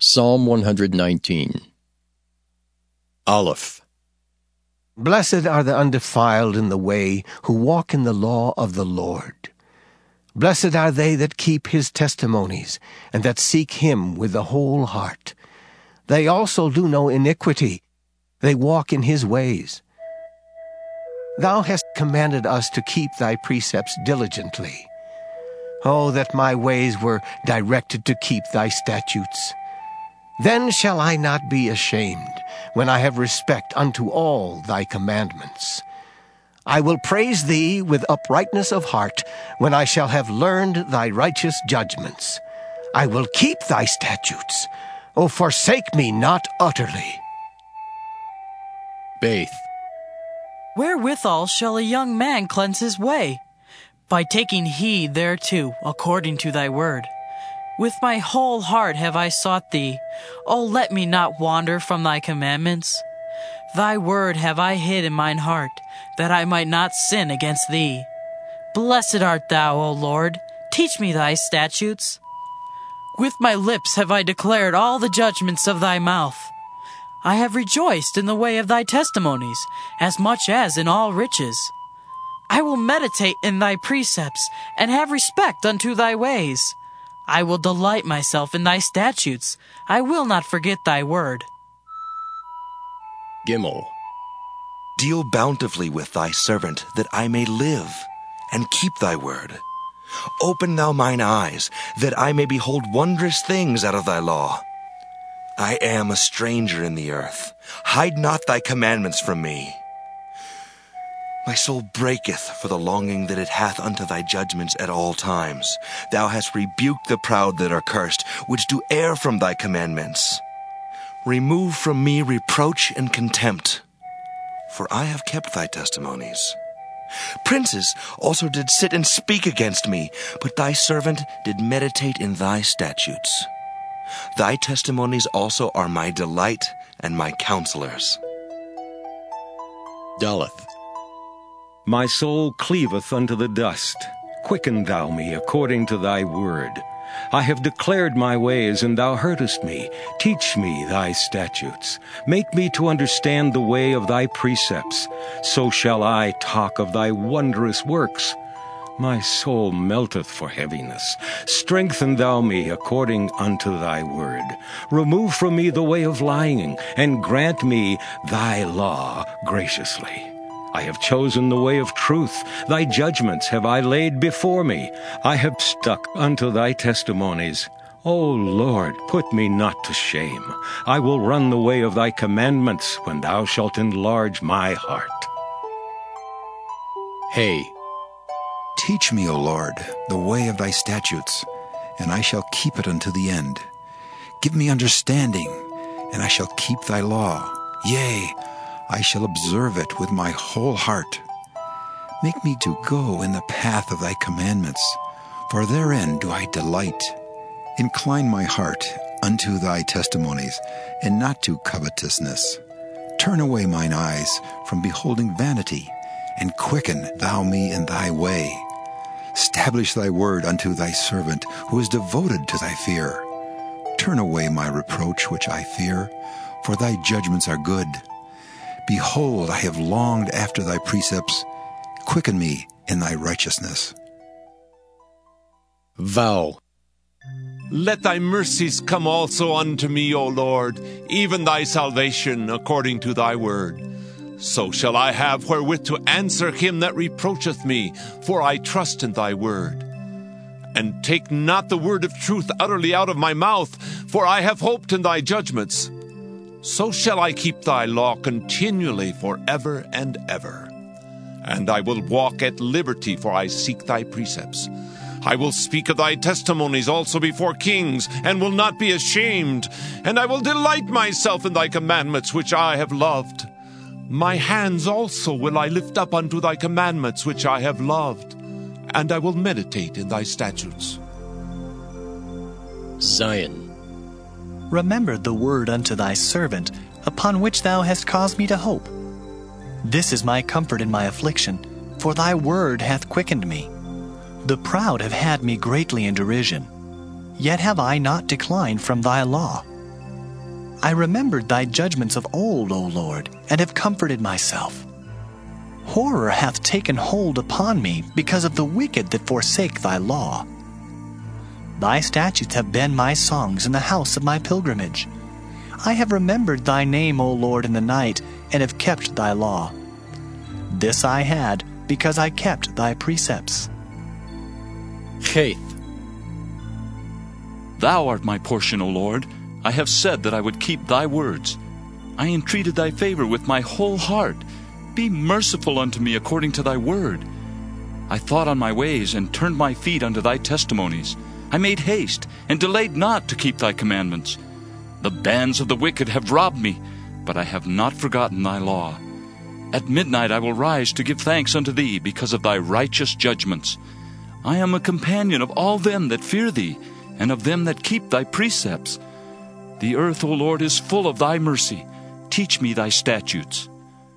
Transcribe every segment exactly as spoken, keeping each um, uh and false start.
Psalm one nineteen. Aleph. Blessed are the undefiled in the way, who walk in the law of the Lord. Blessed are they that keep his testimonies, and that seek him with the whole heart. They also do no iniquity, they walk in his ways. Thou hast commanded us to keep thy precepts diligently. Oh, that my ways were directed to keep thy statutes. Then shall I not be ashamed, when I have respect unto all thy commandments. I will praise thee with uprightness of heart, when I shall have learned thy righteous judgments. I will keep thy statutes. O forsake me not utterly. Baith. Wherewithal shall a young man cleanse his way? By taking heed thereto, according to thy word. With my whole heart have I sought thee. O let me not wander from thy commandments. Thy word have I hid in mine heart, that I might not sin against thee. Blessed art thou, O Lord. Teach me thy statutes. With my lips have I declared all the judgments of thy mouth. I have rejoiced in the way of thy testimonies, as much as in all riches. I will meditate in thy precepts, and have respect unto thy ways. I will delight myself in thy statutes. I will not forget thy word. Gimel. Deal bountifully with thy servant, that I may live, and keep thy word. Open thou mine eyes, that I may behold wondrous things out of thy law. I am a stranger in the earth. Hide not thy commandments from me. My soul breaketh for the longing that it hath unto thy judgments at all times. Thou hast rebuked the proud that are cursed, which do err from thy commandments. Remove from me reproach and contempt, for I have kept thy testimonies. Princes also did sit and speak against me, but thy servant did meditate in thy statutes. Thy testimonies also are my delight and my counselors. Daleth. My soul cleaveth unto the dust. Quicken thou me according to thy word. I have declared my ways, and thou heardest me. Teach me thy statutes. Make me to understand the way of thy precepts. So shall I talk of thy wondrous works. My soul melteth for heaviness. Strengthen thou me according unto thy word. Remove from me the way of lying, and grant me thy law graciously. I have chosen the way of truth. Thy judgments have I laid before me. I have stuck unto thy testimonies. O Lord, put me not to shame. I will run the way of thy commandments when thou shalt enlarge my heart. Hay. Teach me, O Lord, the way of thy statutes, and I shall keep it unto the end. Give me understanding, and I shall keep thy law. Yea, I shall observe it with my whole heart. Make me to go in the path of thy commandments, for therein do I delight. Incline my heart unto thy testimonies, and not to covetousness. Turn away mine eyes from beholding vanity, and quicken thou me in thy way. Establish thy word unto thy servant, who is devoted to thy fear. Turn away my reproach which I fear, for thy judgments are good. Behold, I have longed after thy precepts. Quicken me in thy righteousness. Vow. Let thy mercies come also unto me, O Lord, even thy salvation according to thy word. So shall I have wherewith to answer him that reproacheth me, for I trust in thy word. And take not the word of truth utterly out of my mouth, for I have hoped in thy judgments. So shall I keep thy law continually forever and ever. And I will walk at liberty, for I seek thy precepts. I will speak of thy testimonies also before kings, and will not be ashamed. And I will delight myself in thy commandments, which I have loved. My hands also will I lift up unto thy commandments, which I have loved. And I will meditate in thy statutes. Zion. Remember the word unto thy servant, upon which thou hast caused me to hope. This is my comfort in my affliction, for thy word hath quickened me. The proud have had me greatly in derision, yet have I not declined from thy law. I remembered thy judgments of old, O Lord, and have comforted myself. Horror hath taken hold upon me because of the wicked that forsake thy law. Thy statutes have been my songs in the house of my pilgrimage. I have remembered thy name, O Lord, in the night, and have kept thy law. This I had, because I kept thy precepts. Cheth. Thou art my portion, O Lord. I have said that I would keep thy words. I entreated thy favor with my whole heart. Be merciful unto me according to thy word. I thought on my ways, and turned my feet unto thy testimonies. I made haste, and delayed not to keep thy commandments. The bands of the wicked have robbed me, but I have not forgotten thy law. At midnight I will rise to give thanks unto thee because of thy righteous judgments. I am a companion of all them that fear thee, and of them that keep thy precepts. The earth, O Lord, is full of thy mercy. Teach me thy statutes.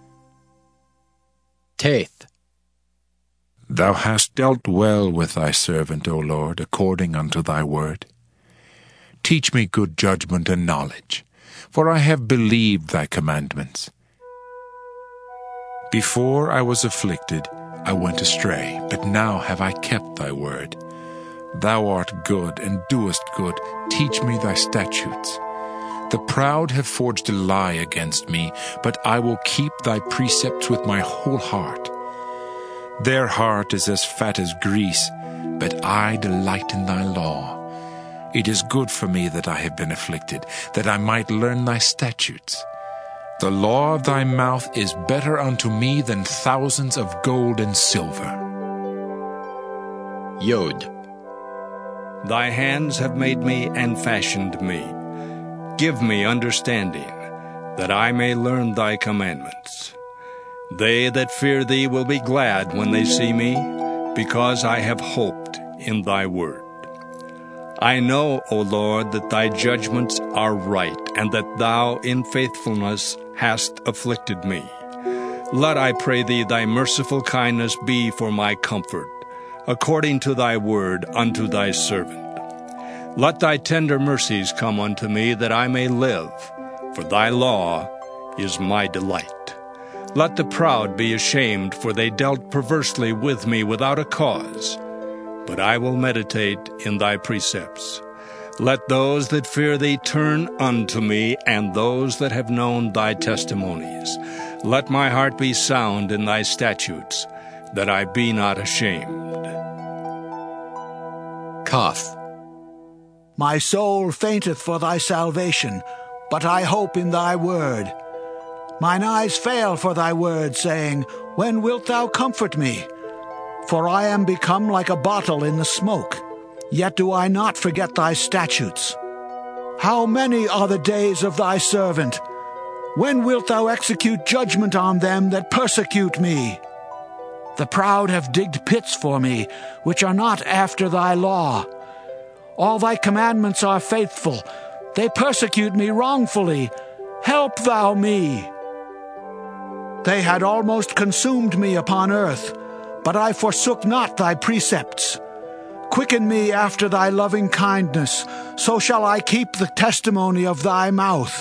Teth. Thou hast dealt well with thy servant, O Lord, according unto thy word. Teach me good judgment and knowledge, for I have believed thy commandments. Before I was afflicted, I went astray, but now have I kept thy word. Thou art good, and doest good. Teach me thy statutes. The proud have forged a lie against me, but I will keep thy precepts with my whole heart. Their heart is as fat as grease, but I delight in thy law. It is good for me that I have been afflicted, that I might learn thy statutes. The law of thy mouth is better unto me than thousands of gold and silver. Yod. Thy hands have made me and fashioned me. Give me understanding, that I may learn thy commandments. They that fear thee will be glad when they see me, because I have hoped in thy word. I know, O Lord, that thy judgments are right, and that thou in faithfulness hast afflicted me. Let, I pray thee, thy merciful kindness be for my comfort, according to thy word unto thy servant. Let thy tender mercies come unto me, that I may live, for thy law is my delight. Let the proud be ashamed, for they dealt perversely with me without a cause. But I will meditate in thy precepts. Let those that fear thee turn unto me, and those that have known thy testimonies. Let my heart be sound in thy statutes, that I be not ashamed. Kaf. My soul fainteth for thy salvation, but I hope in thy word. Mine eyes fail for thy word, saying, When wilt thou comfort me? For I am become like a bottle in the smoke, yet do I not forget thy statutes. How many are the days of thy servant? When wilt thou execute judgment on them that persecute me? The proud have digged pits for me, which are not after thy law. All thy commandments are faithful. They persecute me wrongfully. Help thou me. They had almost consumed me upon earth, but I forsook not thy precepts. Quicken me after thy loving kindness, so shall I keep the testimony of thy mouth.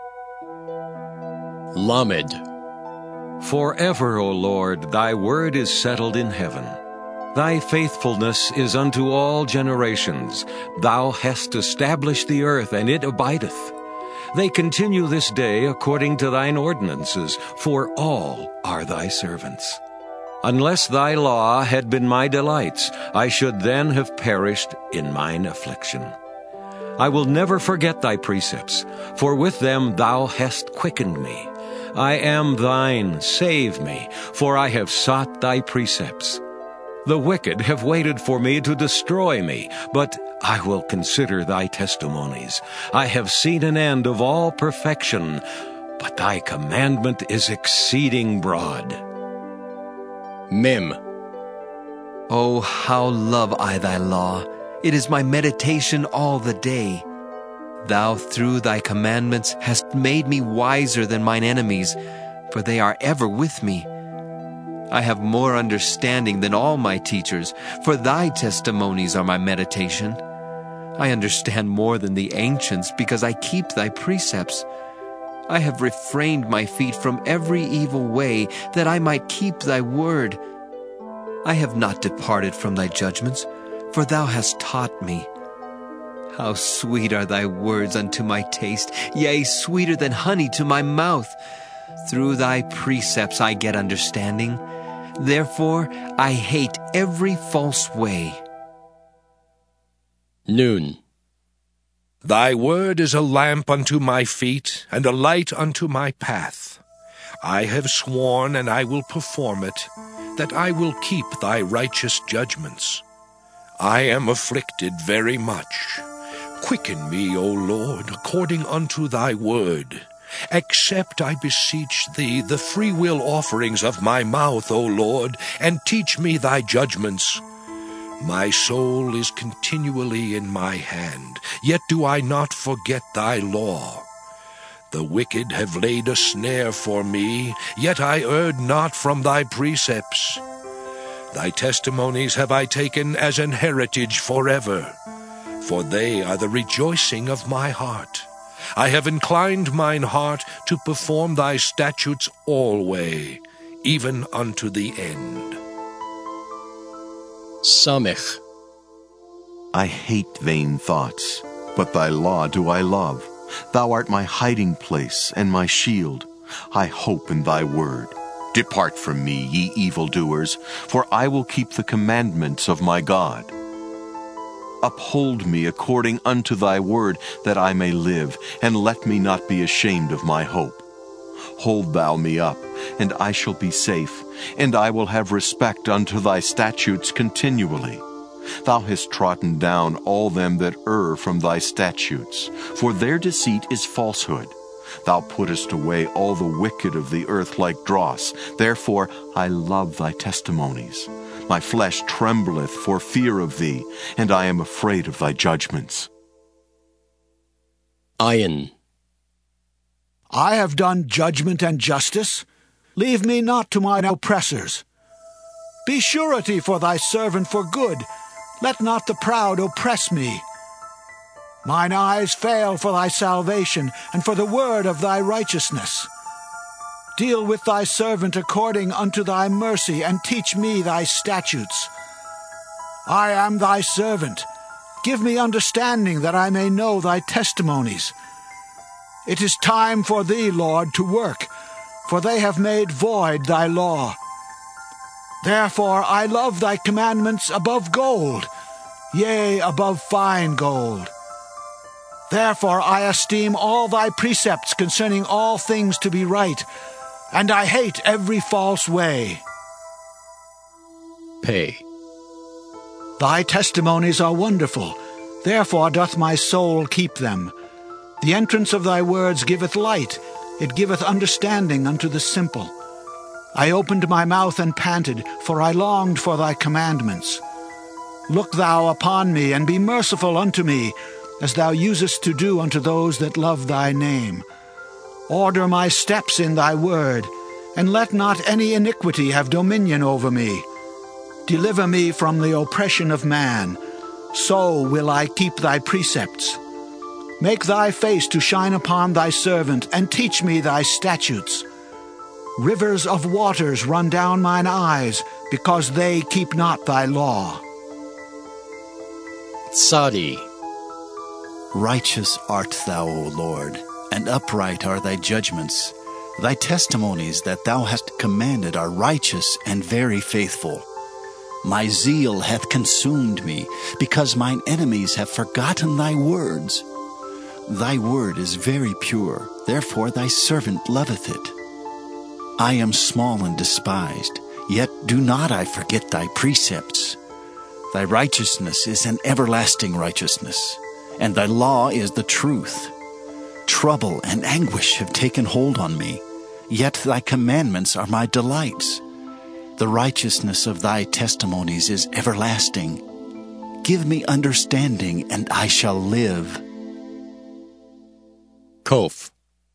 Lamed. Forever, O Lord, thy word is settled in heaven. Thy faithfulness is unto all generations. Thou hast established the earth, and it abideth. They continue this day according to thine ordinances, for all are thy servants. Unless thy law had been my delights, I should then have perished in mine affliction. I will never forget thy precepts, for with them thou hast quickened me. I am thine, save me, for I have sought thy precepts. The wicked have waited for me to destroy me, but I will consider thy testimonies. I have seen an end of all perfection, but thy commandment is exceeding broad. Mem. Oh, how love I thy law! It is my meditation all the day. Thou through thy commandments hast made me wiser than mine enemies, for they are ever with me. I have more understanding than all my teachers, for thy testimonies are my meditation. I understand more than the ancients because I keep thy precepts. I have refrained my feet from every evil way that I might keep thy word. I have not departed from thy judgments, for thou hast taught me. How sweet are thy words unto my taste, yea, sweeter than honey to my mouth. Through thy precepts I get understanding. Therefore I hate every false way. Noon. Thy word is a lamp unto my feet, and a light unto my path. I have sworn, and I will perform it, that I will keep thy righteous judgments. I am afflicted very much. Quicken me, O Lord, according unto thy word. Accept, I beseech thee, the freewill offerings of my mouth, O Lord, and teach me thy judgments. My soul is continually in my hand, yet do I not forget thy law. The wicked have laid a snare for me, yet I erred not from thy precepts. Thy testimonies have I taken as an heritage forever, for they are the rejoicing of my heart. I have inclined mine heart to perform thy statutes alway, even unto the end. Samech. I hate vain thoughts, but thy law do I love. Thou art my hiding place and my shield. I hope in thy word. Depart from me, ye evildoers, for I will keep the commandments of my God. Uphold me according unto thy word, that I may live, and let me not be ashamed of my hope. Hold thou me up, and I shall be safe, and I will have respect unto thy statutes continually. Thou hast trodden down all them that err from thy statutes, for their deceit is falsehood. Thou puttest away all the wicked of the earth like dross. Therefore I love thy testimonies. My flesh trembleth for fear of thee, and I am afraid of thy judgments. Ayin. I have done judgment and justice. Leave me not to mine oppressors. Be surety for thy servant for good. Let not the proud oppress me. Mine eyes fail for thy salvation, and for the word of thy righteousness. Deal with thy servant according unto thy mercy, and teach me thy statutes. I am thy servant. Give me understanding, that I may know thy testimonies. It is time for thee, Lord, to work, for they have made void thy law. Therefore I love thy commandments above gold, yea, above fine gold. Therefore I esteem all thy precepts concerning all things to be right, and I hate every false way. Pay. Thy testimonies are wonderful, therefore doth my soul keep them. The entrance of thy words giveth light, it giveth understanding unto the simple. I opened my mouth and panted, for I longed for thy commandments. Look thou upon me, and be merciful unto me, as thou usest to do unto those that love thy name. Order my steps in thy word, and let not any iniquity have dominion over me. Deliver me from the oppression of man, so will I keep thy precepts. Make thy face to shine upon thy servant, and teach me thy statutes. Rivers of waters run down mine eyes, because they keep not thy law. Tzadi. Righteous art thou, O Lord, and upright are thy judgments. Thy testimonies that thou hast commanded are righteous and very faithful. My zeal hath consumed me, because mine enemies have forgotten thy words. Thy word is very pure, therefore thy servant loveth it. I am small and despised, yet do not I forget thy precepts. Thy righteousness is an everlasting righteousness, and thy law is the truth. Trouble and anguish have taken hold on me, yet thy commandments are my delights. The righteousness of thy testimonies is everlasting. Give me understanding, and I shall live. Kof.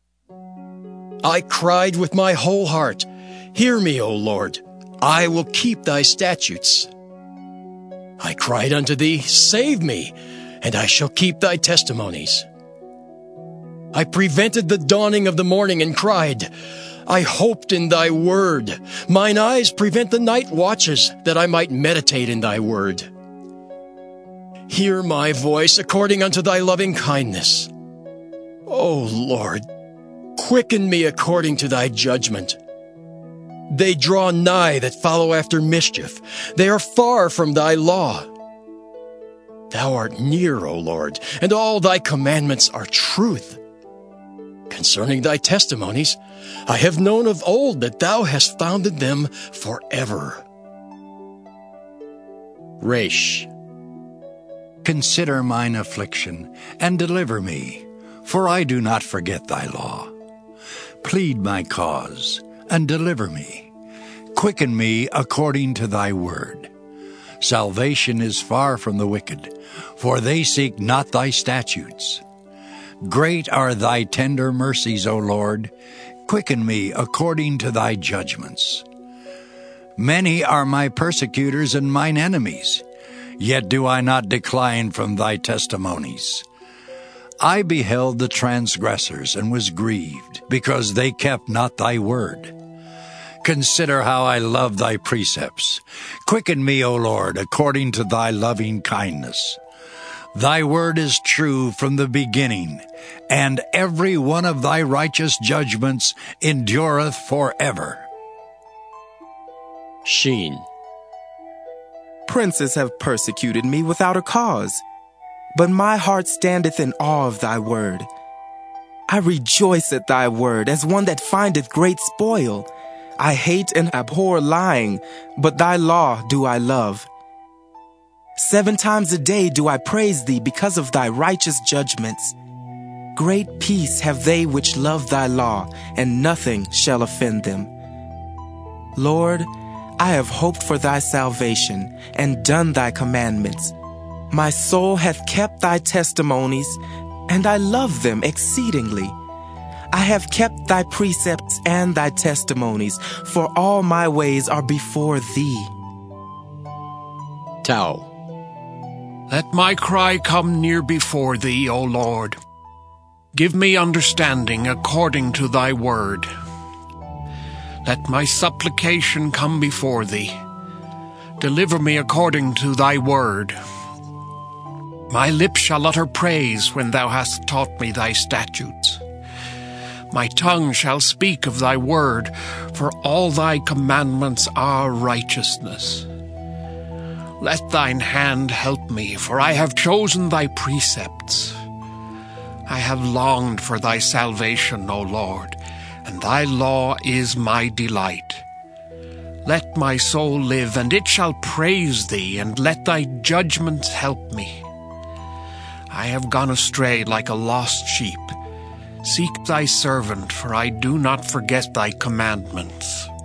I cried with my whole heart, hear me, O Lord, I will keep thy statutes. I cried unto thee, save me, and I shall keep thy testimonies. I prevented the dawning of the morning and cried, I hoped in thy word. Mine eyes prevent the night watches, that I might meditate in thy word. Hear my voice according unto thy loving kindness. O Lord, quicken me according to thy judgment. They draw nigh that follow after mischief. They are far from thy law. Thou art near, O Lord, and all thy commandments are truth. Concerning thy testimonies, I have known of old that thou hast founded them forever. Resh. Consider mine affliction, and deliver me, for I do not forget thy law. Plead my cause, and deliver me. Quicken me according to thy word. Salvation is far from the wicked, for they seek not thy statutes. Great are thy tender mercies, O Lord. Quicken me according to thy judgments. Many are my persecutors and mine enemies, yet do I not decline from thy testimonies. I beheld the transgressors and was grieved, because they kept not thy word. Consider how I love thy precepts. Quicken me, O Lord, according to thy loving kindness. Thy word is true from the beginning, and every one of thy righteous judgments endureth forever. Sheen. Princes have persecuted me without a cause, but my heart standeth in awe of thy word. I rejoice at thy word as one that findeth great spoil. I hate and abhor lying, but thy law do I love. Seven times a day do I praise thee because of thy righteous judgments. Great peace have they which love thy law, and nothing shall offend them. Lord, I have hoped for thy salvation, and done thy commandments. My soul hath kept thy testimonies, and I love them exceedingly. I have kept thy precepts and thy testimonies, for all my ways are before thee. Tau. Let my cry come near before thee, O Lord. Give me understanding according to thy word. Let my supplication come before thee. Deliver me according to thy word. My lips shall utter praise when thou hast taught me thy statutes. My tongue shall speak of thy word, for all thy commandments are righteousness. Let thine hand help me, for I have chosen thy precepts. I have longed for thy salvation, O Lord, and thy law is my delight. Let my soul live, and it shall praise thee, and let thy judgments help me. I have gone astray like a lost sheep. Seek thy servant, for I do not forget thy commandments.